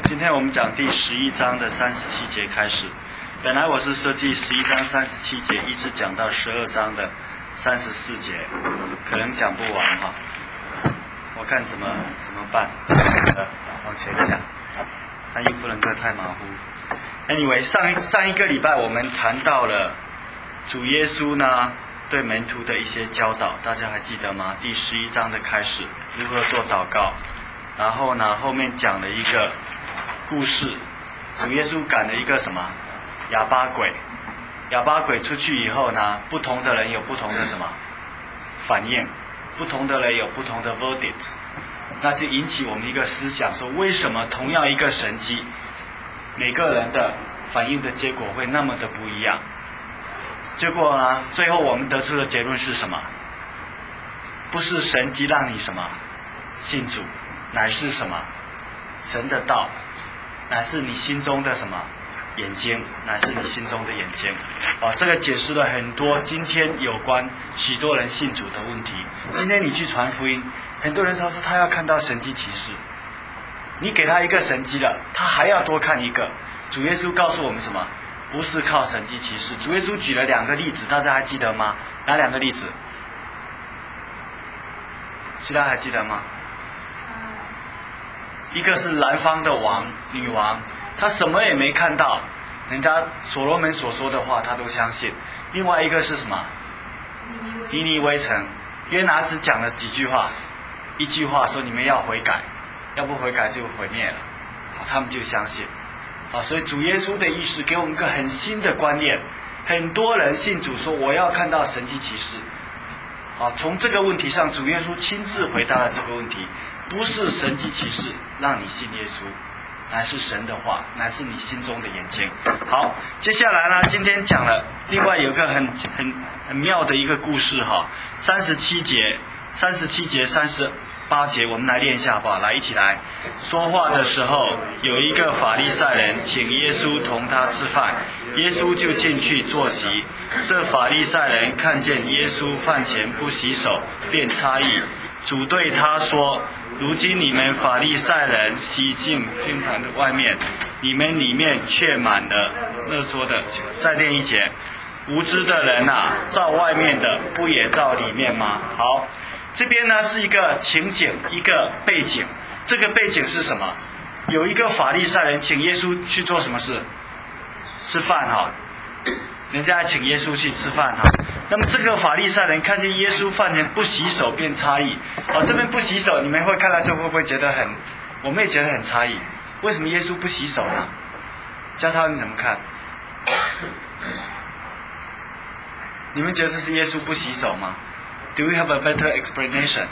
今天我们讲第11章的37节开始。本来我是设计11章37节一直讲到12章的34节，可能讲不完哈。我看怎么办？往前讲，但又不能够太马虎。Anyway， 上一个礼拜我们谈到了主耶稣呢对门徒的一些教导，大家还记得吗？第11章的开始，如何做祷告。然后呢，后面讲了一个故事，主耶稣赶了一个什么哑巴鬼，哑巴鬼出去以后呢，不同的人有不同的什么反应，不同的人有不同的 verdict， 那就引起我们一个思想，说为什么同样一个神迹，每个人的反应的结果会那么的不一样？结果呢，最后我们得出的结论是什么？不是神迹让你什么信主，乃是什么？神的道，乃是你心中的什么眼睛，乃是你心中的眼睛。这个解释了很多今天有关许多人信主的问题。今天你去传福音，很多人说是他要看到神迹奇事，你给他一个神迹了，他还要多看一个。主耶稣告诉我们什么？不是靠神迹奇事。主耶稣举了2个例子，大家还记得吗？哪2个例子？其他还记得吗？一个是南方的女王，她什么也没看到，人家所罗门所说的话她都相信。另外一个是什么？尼尼微城，约拿只讲了几句话，一句话说你们要悔改，要不悔改就毁灭了，他们就相信。所以主耶稣的意思给我们一个很新的观念，很多人信主说我要看到神迹奇事。从这个问题上，主耶稣亲自回答了这个问题，不是神迹奇事让你信耶稣，乃是神的话，乃是你心中的眼睛。好，接下来呢，今天讲了另外有个很妙的一个故事哈，37节、38节，我们来练一下好不好？来，一起来。说话的时候，有一个法利赛人请耶稣同他吃饭，耶稣就进去坐席。这法利赛人看见耶稣饭前不洗手，便诧异。主对他说：如今你们法利赛人洗净厅堂的外面，你们里面却满了勒索的。再练一节。无知的人啊，照外面的不也照里面吗？好，这边呢是一个情景，一个背景。这个背景是什么？有一个法利赛人请耶稣去做什么事？吃饭哈。人家还请耶稣去吃饭哈。那么这个法利赛人看见耶稣饭前不洗手，便诧异。这边不洗手，你们会看到这会不会觉得我们也觉得很诧异？为什么耶稣不洗手呢？教他们怎么看？你们觉得是耶稣不洗手吗？ Do we have a better explanation?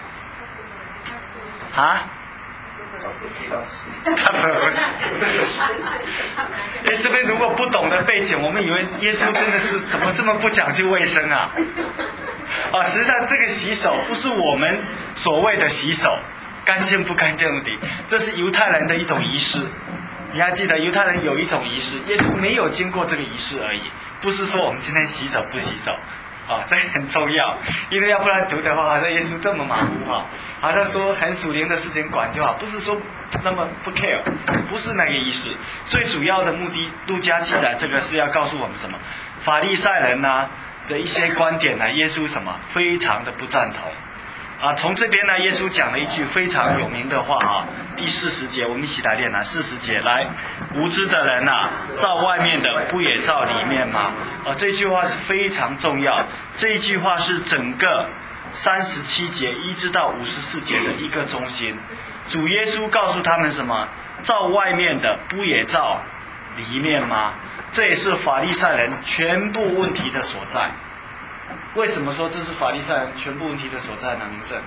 这边如果不懂的背景，我们以为耶稣真的是怎么这么不讲究卫生啊？实际上这个洗手不是我们所谓的洗手，干净不干净的问题，这是犹太人的一种仪式。你还记得犹太人有一种仪式，耶稣没有经过这个仪式而已，不是说我们今天洗手不洗手。这很重要，因为要不然读的话，好像耶稣这么马虎好像说很属灵的事情管就好，不是说那么不 care， 不是那个意思。最主要的目的，路加记载这个是要告诉我们什么？法利赛人呢的一些观点呢，耶稣什么非常的不赞同。从这边呢，耶稣讲了一句非常有名的话第40节，我们一起来练40节来。无知的人啊，照外面的不也照里面吗？这句话是非常重要，这一句话是整个37节1直到54节的一个中心。主耶稣告诉他们什么？照外面的不也照里面吗？这也是法利赛人全部问题的所在。为什么说这是法利赛人全部问题的所在呢？明正，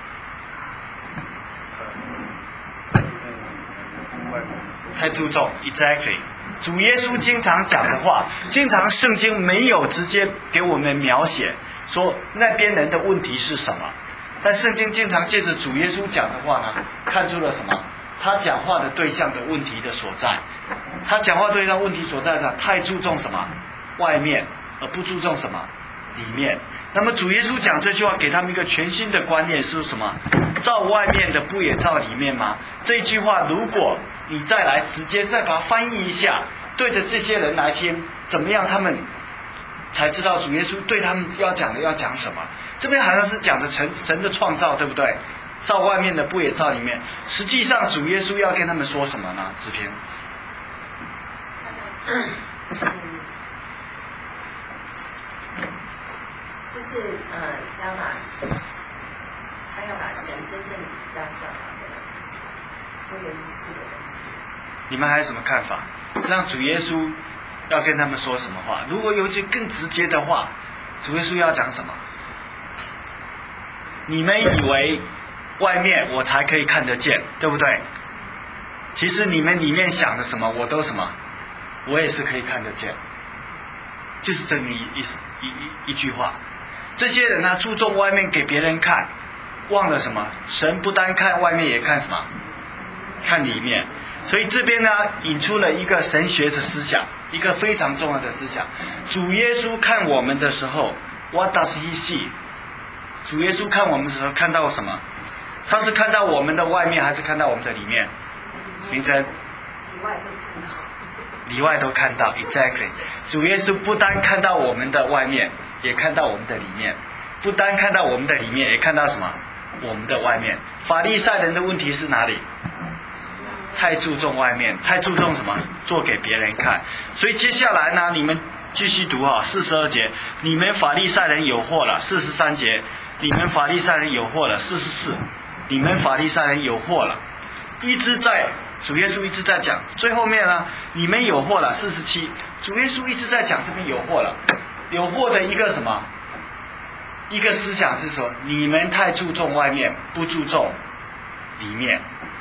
太注重 exactly。主耶稣经常讲的话，经常圣经没有直接给我们描写说那边人的问题是什么，但圣经经常借着主耶稣讲的话呢，看出了什么？他讲话的对象的问题的所在。他讲话对象问题所在上太注重什么？外面，而不注重什么？里面。那么主耶稣讲这句话给他们一个全新的观念是什么？照外面的不也照里面吗？这句话如果你再来直接再把它翻译一下，对着这些人来听，怎么样他们才知道主耶稣对他们要讲的要讲什么？这边好像是讲的神的创造，对不对？造外面的不也造里面？实际上主耶稣要跟他们说什么呢？子平。 就是他要把神真正要教导的东西，这个仪式的东西。 你们还有什么看法？让主耶稣要跟他们说什么话？如果有句更直接的话，主耶稣要讲什么？你们以为外面我才可以看得见，对不对？其实你们里面想的什么，我都什么，我也是可以看得见。就是这么一句话。这些人呢，注重外面给别人看，忘了什么？神不单看外面，也看什么？看里面。所以这边呢，引出了一个神学的思想，一个非常重要的思想。主耶稣看我们的时候 ，What does he see？ 主耶稣看我们的时候看到什么？他是看到我们的外面，还是看到我们的里面？明真。里外都看到 ，exactly。主耶稣不单看到我们的外面，也看到我们的里面；不单看到我们的里面，也看到什么？我们的外面。法利赛人的问题是哪里？太注重外面，太注重什么？做给别人看。所以接下来呢，你们继续读42节，你们法利赛人有祸了。43节，你们法利赛人有祸了。44，你们法利赛人有祸了。主耶稣一直在讲，最后面呢，你们有祸了。47，主耶稣一直在讲这边有祸了。有祸的一个什么？一个思想是说，你们太注重外面，不注重里面。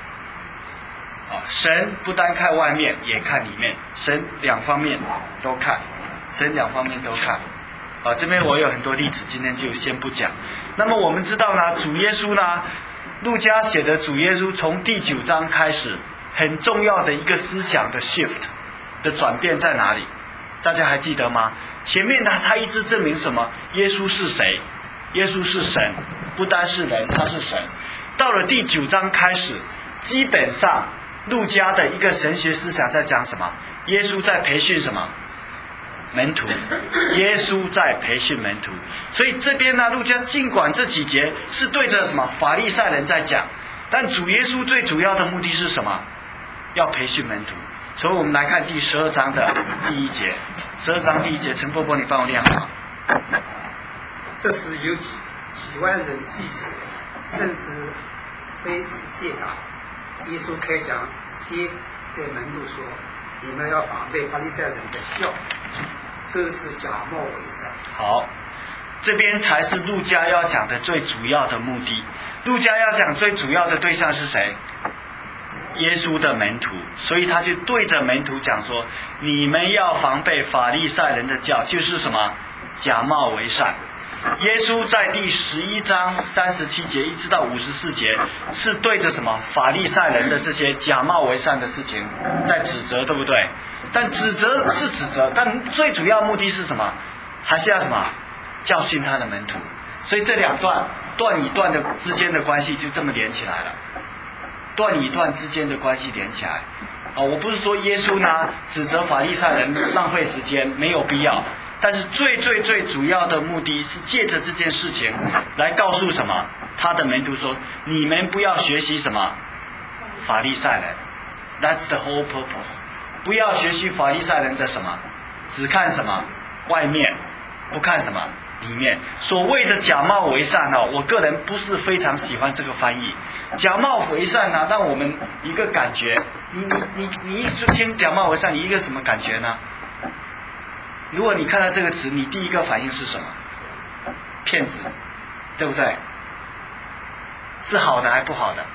神不单看外面，也看里面，神两方面都看，神两方面都看。这边我有很多例子，今天就先不讲。那么我们知道呢，主耶稣呢，路加写的主耶稣从第9章开始，很重要的一个思想的 shift 的转变在哪里？大家还记得吗？前面呢，他一直证明什么？耶稣是谁？耶稣是神，不单是人，他是神。到了第9章开始，基本上路加的一个神学思想在讲什么？耶稣在培训什么？门徒。耶稣在培训门徒。所以这边呢，路加尽管这几节是对着什么法利赛人在讲，但主耶稣最主要的目的是什么？要培训门徒。所以我们来看第12章的第1节。12章第1节，陈伯伯你帮我念好吗？ 这时有几万人记住，甚至非此借道。耶稣开讲，先对门徒说：“你们要防备法利赛人的笑，这是假冒伪善。” 好，这边才是路加要讲的最主要的目的。路加要讲最主要的对象是谁？耶稣的门徒，所以他就对着门徒讲说：“你们要防备法利赛人的教，就是什么？假冒伪善。”耶稣在第11章37节一直到54节，是对着什么法利赛人的这些假冒伪善的事情在指责，对不对？但指责是指责，但最主要目的是什么？还是要什么？教训他的门徒。所以这两段与段的之间的关系就这么连起来了。段与段之间的关系连起来。我不是说耶稣呢指责法利赛人浪费时间，没有必要。但是最主要的目的是借着这件事情来告诉什么？他的门徒说：你们不要学习什么法利赛人 ，That's the whole purpose。不要学习法利赛人的什么，只看什么外面，不看什么里面。所谓的假冒伪善我个人不是非常喜欢这个翻译。假冒伪善让我们一个感觉，你一听假冒伪善，你一个什么感觉呢？如果你看到这个词，你第一个反应是什么？骗子，对不对？是好的还不好的？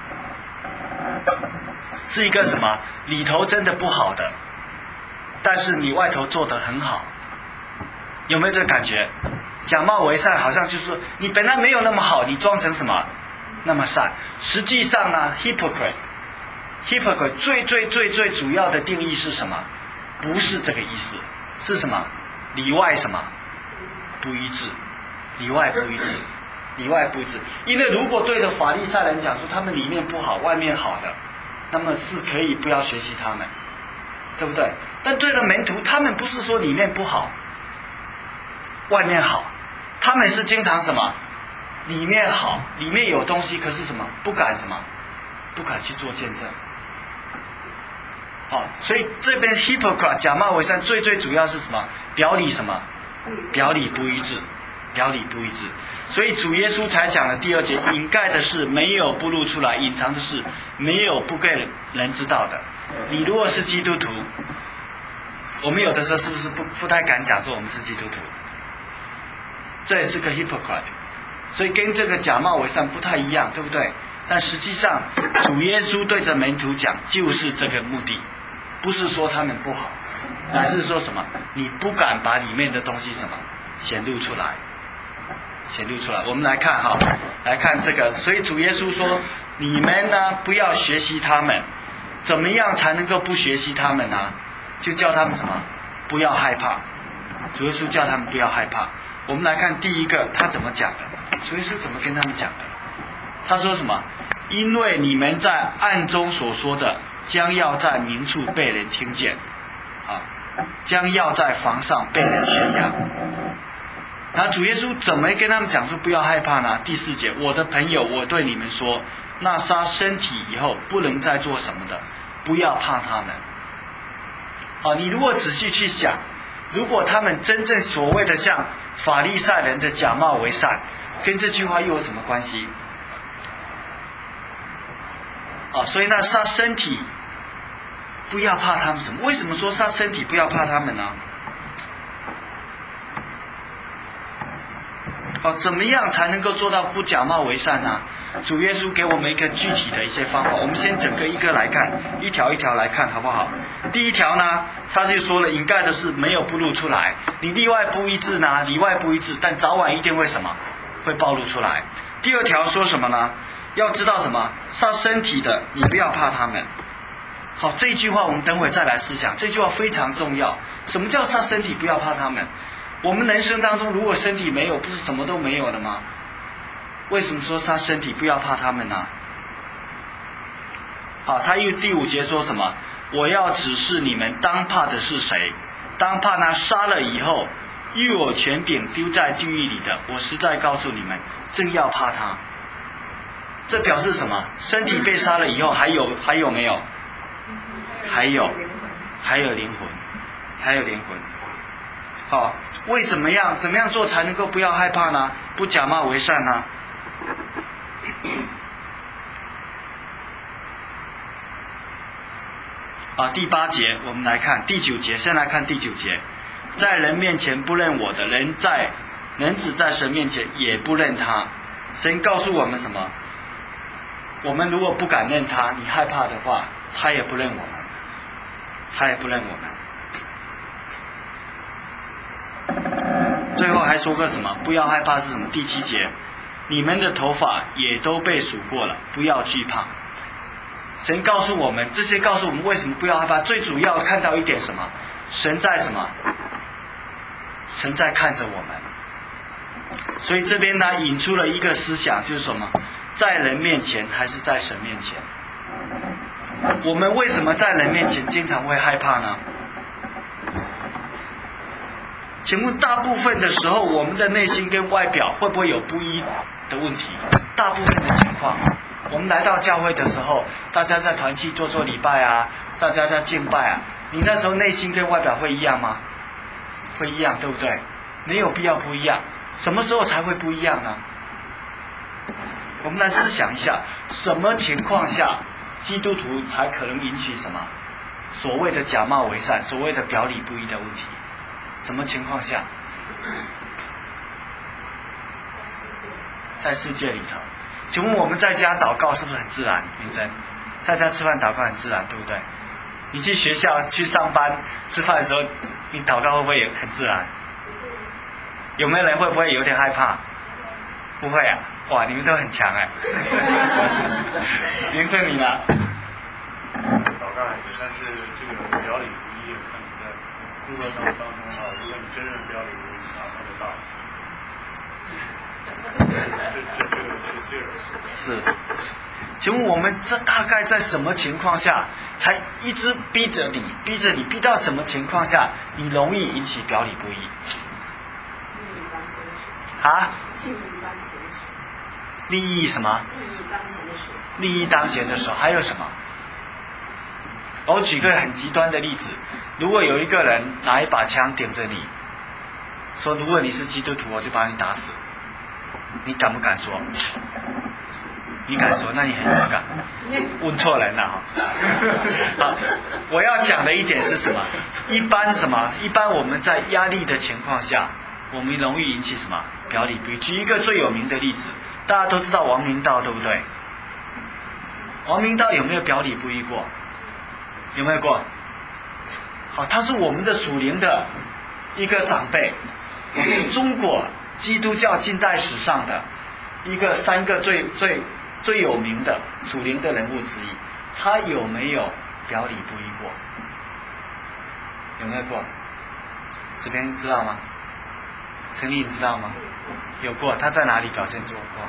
是一个什么？里头真的不好的，但是你外头做得很好，有没有这个感觉？假冒伪善好像就是说你本来没有那么好，你装成什么那么善？实际上呢 ，hypocrite 最主要的定义是什么？不是这个意思，是什么？里外什么不一致？里外不一致，里外不一致。因为如果对着法利赛人讲说他们里面不好，外面好的， 那么是可以不要学习他们，对不对？但对了门徒，他们不是说里面不好，外面好，他们是经常什么？里面好，里面有东西，可是什么？不敢什么？不敢去做见证。所以这边 hypocrite 假冒为善最主要是什么？表里什么？表里不一致，表里不一致。所以主耶稣才讲了第2节，隐盖的事没有不露出来，隐藏的事没有不给人知道的。你如果是基督徒，我们有的时候是不是不太敢讲说我们是基督徒？这也是个 hypocrite， 所以跟这个假冒为善不太一样，对不对？但实际上主耶稣对着门徒讲就是这个目的，不是说他们不好，乃是说什么？你不敢把里面的东西什么显露出来，显露出来。我们来看来看这个，所以主耶稣说，你们呢不要学习他们，怎么样才能够不学习他们呢？就叫他们什么？不要害怕。主耶稣叫他们不要害怕。我们来看第一个，他怎么讲的？主耶稣怎么跟他们讲的？他说什么？因为你们在暗中所说的，将要在明处被人听见，将要在房上被人宣扬。那主耶稣怎么跟他们讲说不要害怕呢？第4节，我的朋友，我对你们说，那杀身体以后不能再做什么的，不要怕他们。你如果仔细去想，如果他们真正所谓的像法利赛人的假冒为善，跟这句话又有什么关系？所以那杀身体不要怕他们什么？为什么说杀身体不要怕他们呢？怎么样才能够做到不假冒为善呢？主耶稣给我们一个具体的一些方法，我们先整个一个来看，一条一条来看好不好？第一条呢，他就说了，隐盖的事没有不露出来，你里外不一致呢，里外不一致，但早晚一定会什么？会暴露出来。第2条说什么呢？要知道什么？杀身体的，你不要怕他们。好，这一句话我们等会再来思想，这句话非常重要。什么叫杀身体不要怕他们？我们人生当中如果身体没有，不是什么都没有了吗？为什么说杀身体不要怕他们呢？他又第5节说什么？我要指示你们当怕的是谁？当怕那杀了以后又有权柄丢在地狱里的。我实在告诉你们，正要怕他。这表示什么？身体被杀了以后还有没有？还有灵魂，还有灵魂。为怎么样做才能够不要害怕呢？不假冒为善呢？第8节我们来看，第9节先来看第9节，在人面前不认我的人子在神面前也不认他。神告诉我们什么？我们如果不敢认他，你害怕的话，他也不认我们，他也不认我们。最后还说个什么？不要害怕是什么？第7节，你们的头发也都被数过了，不要惧怕。神告诉我们，这些告诉我们为什么不要害怕。最主要看到一点什么？神在什么？神在看着我们。所以这边呢引出了一个思想，就是什么？在人面前还是在神面前？我们为什么在人面前经常会害怕呢？请问大部分的时候，我们的内心跟外表会不会有不一的问题？大部分的情况，我们来到教会的时候，大家在团契做礼拜啊，大家在敬拜啊，你那时候内心跟外表会一样吗？会一样，对不对？没有必要不一样。什么时候才会不一样呢？我们来思想一下，什么情况下基督徒才可能引起什么所谓的假冒为善，所谓的表里不一的问题？什么情况下？在世界里头。请问我们在家祷告是不是很自然？明真，在家吃饭祷告很自然，对不对？你去学校去上班吃饭的时候，你祷告会不会也很自然？有没有人会不会有点害怕？不会啊！哇，你们都很强哎。明真你呢？ 祷告很但是这个表里不一，看你在工作当中如果你真正表里不一，拿到得到。这个是 serious。 是。 请问我们这大概在什么情况下才一直逼着你，逼到什么情况下你容易引起表里不一？啊？利益什么？利益当前的时候，还有什么？我举个很极端的例子，如果有一个人拿一把枪顶着你，说如果你是基督徒，我就把你打死，你敢不敢说？你敢说，那你很勇敢。问错人了哈。好，我要讲的一点是什么？一般我们在压力的情况下，我们容易引起什么？表里不一。举一个最有名的例子，大家都知道王明道，对不对？王明道有没有表里不一过？有没有过？好，他是我们的属灵的一个长辈，也是中国基督教近代史上的一个3个最有名的属灵的人物之一。他有没有表里不一过？有没有过？这边知道吗？陈丽你知道吗？有过。他在哪里表现做过？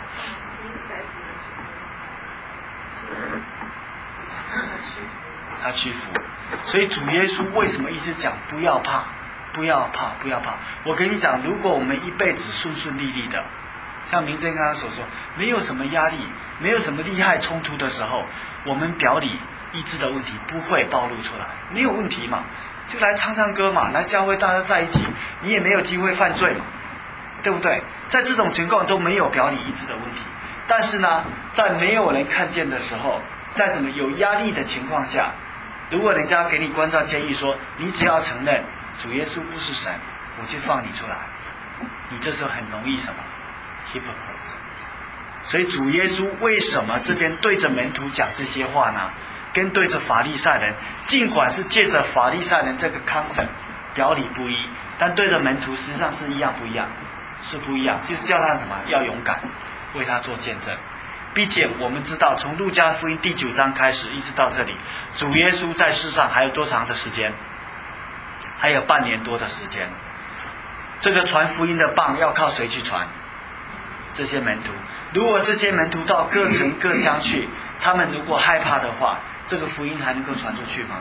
他屈服。所以主耶稣为什么一直讲不要怕，不要怕，不要怕？我跟你讲，如果我们一辈子顺顺利利的，像明真刚刚所说，没有什么压力，没有什么利害冲突的时候，我们表里一致的问题不会暴露出来，没有问题嘛，就来唱唱歌嘛，来教会大家在一起，你也没有机会犯罪嘛，对不对？在这种情况都没有表里一致的问题。但是呢，在没有人看见的时候，在什么有压力的情况下，如果人家给你关照建议说，你只要承认主耶稣不是神，我就放你出来，你这时候很容易什么 hypocrite。 所以主耶稣为什么这边对着门徒讲这些话呢？跟对着法利赛人，尽管是借着法利赛人这个 concept 表里不一，但对着门徒实际上是一样不一样？是不一样，就是叫他什么？要勇敢为他做见证。并且我们知道，从路加福音第9章开始一直到这里，主耶稣在世上还有多长的时间？还有半年多的时间。这个传福音的棒要靠谁去传？这些门徒。如果这些门徒到各城各乡去，他们如果害怕的话，这个福音还能够传出去吗？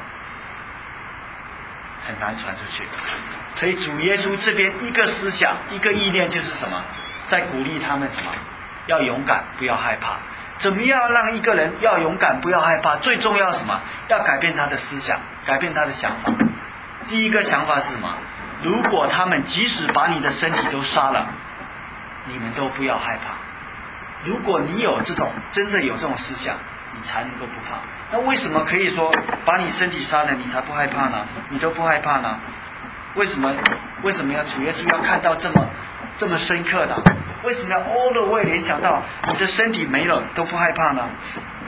很难传出去。所以主耶稣这边一个思想一个意念就是什么？在鼓励他们什么？要勇敢，不要害怕。怎么样让一个人要勇敢，不要害怕？最重要什么？要改变他的思想，改变他的想法。第一个想法是什么？如果他们即使把你的身体都杀了，你们都不要害怕。如果你有这种真的有这种思想，你才能够不怕。那为什么可以说把你身体杀了，你才不害怕呢？你都不害怕呢？为什么要主耶稣要看到这么深刻的？为什么要 all the way 联想到你的身体没了都不害怕呢？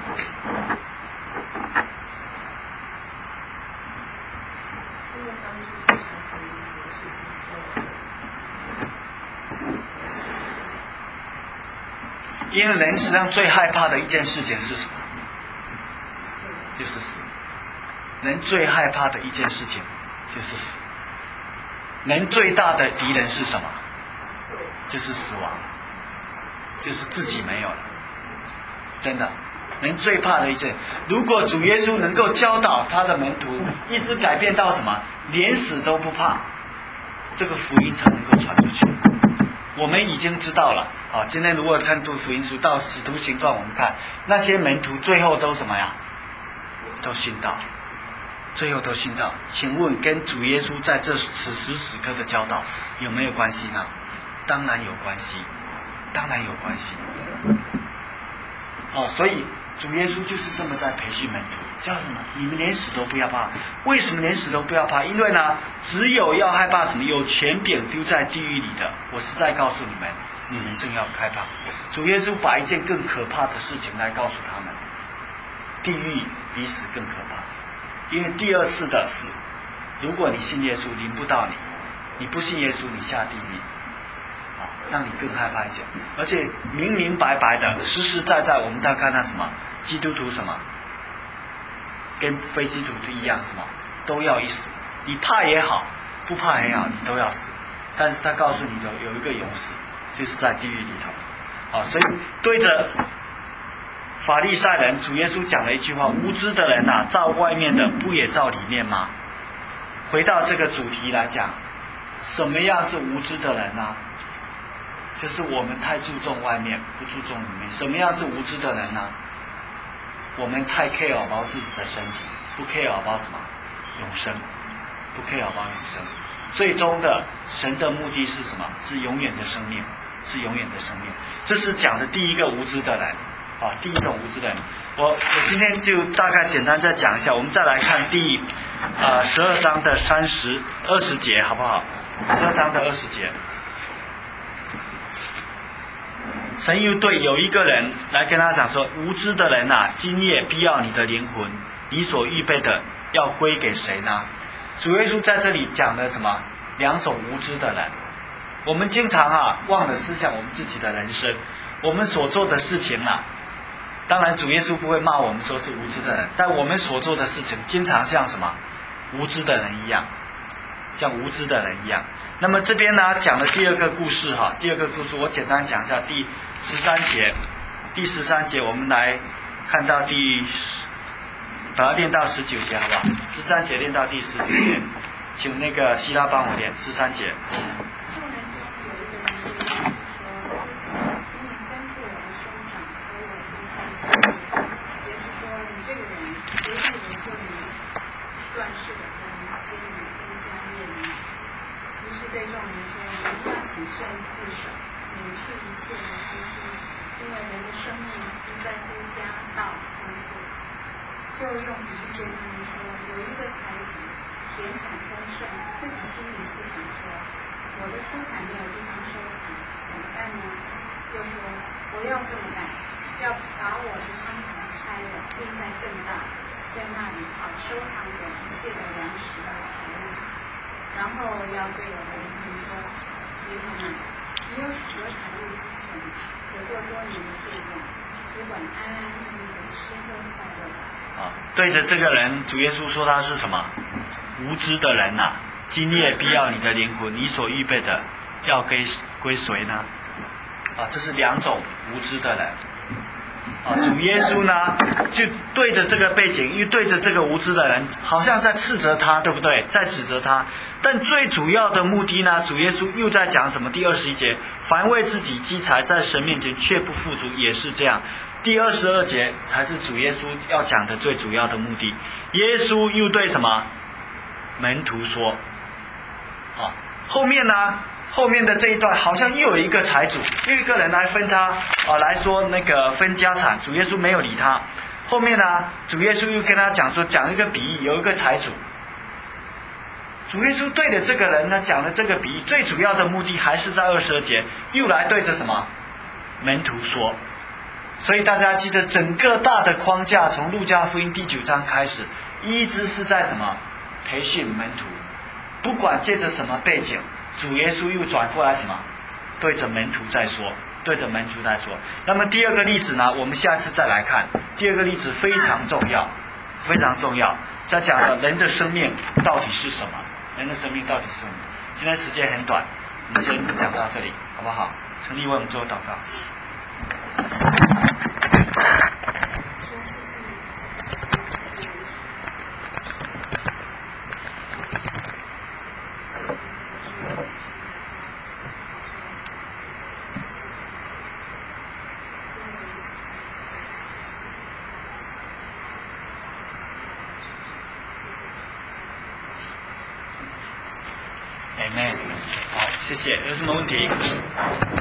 因为人实际上最害怕的一件事情是什么？就是死。人最害怕的一件事情就是死。人最大的敌人是什么？就是死亡，就是自己没有了。真的，人最怕的一件。如果主耶稣能够教导他的门徒，一直改变到什么，连死都不怕，这个福音才能够传出去。我们已经知道了啊！今天如果看读福音书到使徒行传，我们看那些门徒最后都什么呀？都信道，最后都信道。请问跟主耶稣在此时此刻的教导有没有关系呢？当然有关系，当然有关系。所以主耶稣就是这么在培训门徒，叫什么？你们连死都不要怕。为什么连死都不要怕？因为呢，只有要害怕什么？有权柄丢在地狱里的。我是在告诉你们，你们正要害怕。主耶稣把一件更可怕的事情来告诉他们：地狱比死更可怕。因为第二次的死，如果你信耶稣，临不到你；你不信耶稣，你下地狱。让你更害怕一点，而且明明白白的、实实在在，我们在看到什么？基督徒什么？跟非基督徒一样，什么都要一死。你怕也好，不怕也好，你都要死。但是他告诉你的有一个永死，就是在地狱里头。所以对着法利赛人，主耶稣讲了一句话：无知的人呐，照外面的，不也照里面吗？回到这个主题来讲，什么样是无知的人呢？就是我们太注重外面，不注重里面。什么样是无知的人呢？我们太 care about 自己的身体，不 care about 什么永生，不 care about 永生。最终的神的目的是什么？是永远的生命，是永远的生命。这是讲的第一个无知的人啊，第一种无知的人。我今天就大概简单再讲一下，我们再来看第12章的20节，好不好？12章的20节。神又对有一个人来跟他讲说：无知的人啊，今夜必要你的灵魂，你所预备的要归给谁呢？主耶稣在这里讲了什么？两种无知的人。我们经常忘了思想我们自己的人生，我们所做的事情当然主耶稣不会骂我们说是无知的人，但我们所做的事情经常像什么？无知的人一样，像无知的人一样。那么这边呢讲的第二个故事第二个故事我简单讲一下第13节。第13节我们来看到把它练到19节，好不好？13节练到第19节，请那个希拉帮我练13节。 对众人说：“人要谨慎自守，免去一切的贪心，因为人的生命不在乎家道工作。”就用比喻对他们说：“有一个财主，田产丰盛，自己心里思想说：我的出产没有地方收藏，怎么办呢？又说：我要这么干，要把我的仓房拆了，另在更大，在那里好收藏我一切的粮食和财物。然后要对我的灵魂说：灵魂啊，你有许多财物积存，可做多年的费用，只管安安逸逸的吃喝快乐吧。” 对着这个人，主耶稣说他是什么？无知的人呐！今夜必要你的灵魂，你所预备的要归谁呢？这是两种无知的人。主耶稣呢，就对着这个背景，又对着这个无知的人，好像在斥责他，对不对？在指责他。但最主要的目的呢，主耶稣又在讲什么？第21节，凡为自己积财，在神面前却不富足，也是这样。第22节才是主耶稣要讲的最主要的目的。耶稣又对什么门徒说？后面呢？后面的这一段好像又有一个财主，又一个人来分他来说那个分家产，主耶稣没有理他。后面呢，主耶稣又跟他讲说，讲一个比喻，有一个财主。主耶稣对着这个人呢讲了这个比喻，最主要的目的还是在22节，又来对着什么门徒说。所以大家记得整个大的框架，从路加福音第9章开始，一直是在什么？培训门徒。不管借着什么背景，主耶稣又转过来什么？对着门徒在说，对着门徒在说。那么第二个例子呢，我们下次再来看。第二个例子非常重要，非常重要，在讲的人的生命到底是什么？人的生命到底是什么？今天时间很短，我们先讲到这里，好不好？陈立为我们做祷告。Amen。好，谢谢。有什么问题？